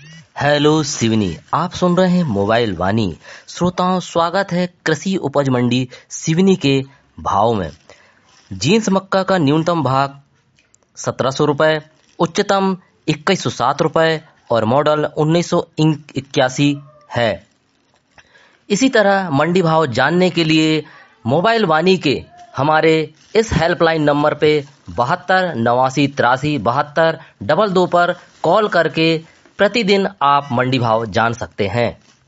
Hello Seoni, आप सुन रहे हैं मोबाइल वाणी। श्रोताओं, स्वागत है कृषि उपज मंडी सिवनी के भाव में। जींस मक्का का न्यूनतम भाव 1700 रुपये, उच्चतम 2107 रुपये और मॉडल 1981 है। इसी तरह मंडी भाव जानने के लिए मोबाइल वाणी के हमारे इस हेल्पलाइन नंबर पे 72 89 83 72 22 पर कॉल करके प्रतिदिन आप मंडी भाव जान सकते हैं।